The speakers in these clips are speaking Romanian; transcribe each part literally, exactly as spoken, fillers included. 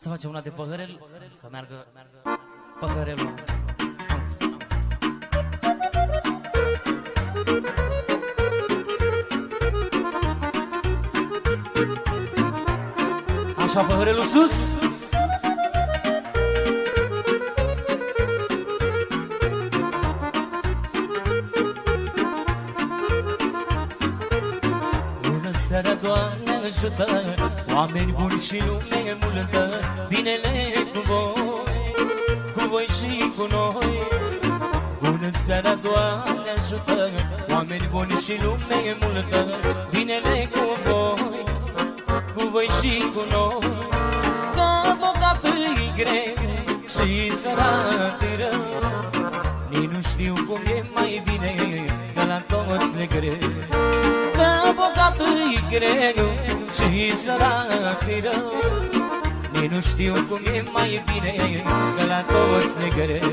Să facem una de păhărel, să meargă păhărelul. Așa, păhărelul sus. Bună seara, Doamne ajută, oameni buni și lume multă, binele cu voi, cu voi și cu noi. Bună seara, Doamne ajută, oameni buni și lume multă, binele cu voi, cu voi și cu noi. Că bogat-i greu și sărat-i rău, nici nu știu cum e mai bine, că la toți le greu. Că bogat-i greu și sărat-i rău, nici nu știu cum e mai bine, că la toți le greu.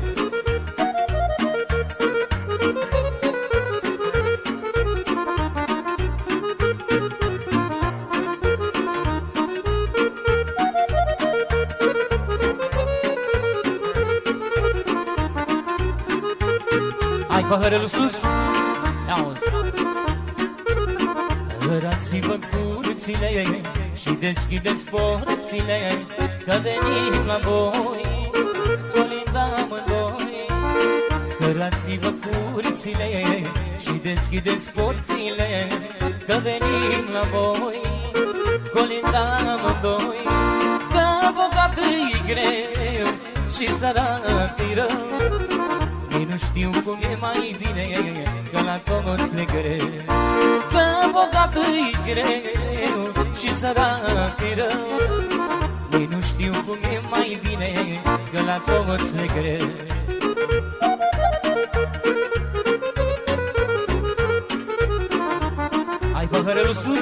Hai, păhărelul sus! Auzi! Hărați-vă curțile și deschideți porțile, că venim la voi, colinda amândoi. Hărați-vă curțile și deschideți porțile, că venim la voi, colinda amândoi. Că bogat-i greu și sărat-i rău, nici nu știu cum e mai bine, că la toți le greu. Că bogat-i greu și sărat-i rău, nici nu știu cum e mai bine, că la toți le greu. Hai, păhărelul sus!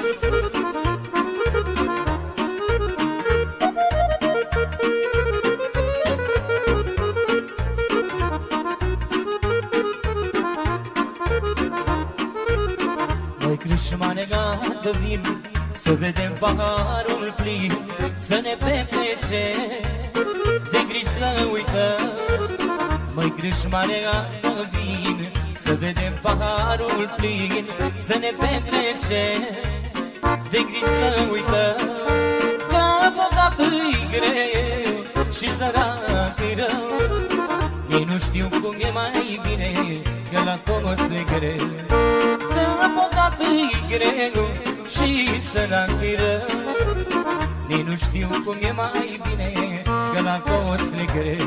Noi crâșmane gata vin, să vedem paharul plin, să ne petrece, de griji să uităm. Măi crâșmane gata vin, să vedem paharul plin, să ne petrece, de griji să uităm. Că bogat-i greu și sărat-i rău, nici nu știu cum e mai bine, că la toți le greu. Că bogat-i greu și sărat-i rău, nici nu știu cum e mai bine, că la toți le greu.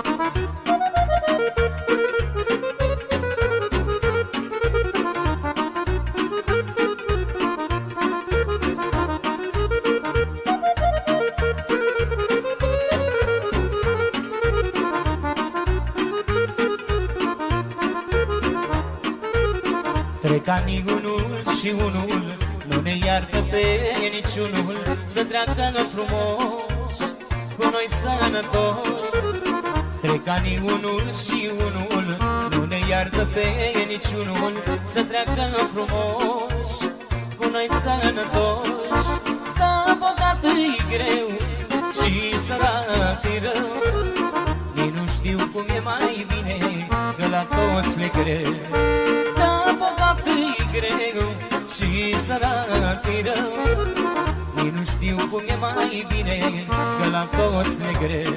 Trec anii unul și unul, nu ne iartă pe niciunul, să treacă frumos, cu noi sănătoși. Trec anii unul și unul, nu ne iartă pe niciunul, să treacă frumos, cu noi sănătoși. Că bogat-i greu și sărat-i rău, nici nu știu cum e mai bine, că la toți le greu. Că bogat-i greu și sărat-i rău, nici nu știu cum e mai bine, că la toți le greu.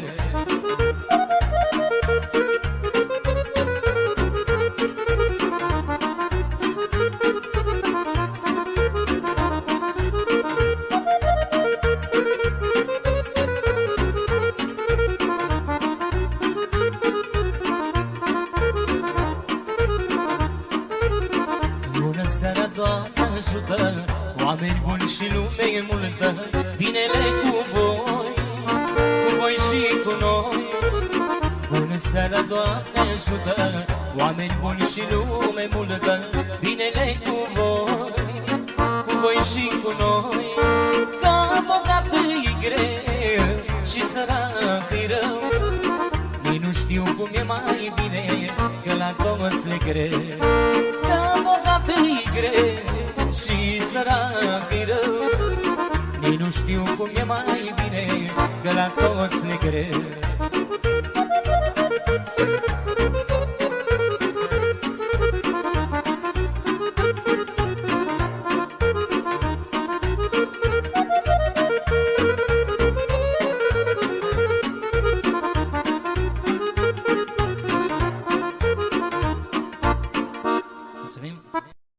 Bună seara, Doamne ajută, oameni buni și lume multă, binele cu voi, cu voi și cu noi. Bună seara, Doamne ajută, oameni buni și lume multă, binele cu voi, cu voi și cu noi. Că bogat-i greu și sărat-i rău, nici nu știu cum e mai bine, că la toți le greu. Că bogat-i greu și sărat-i rău, nici nu știu cum e mai bine, că la toți ne greu.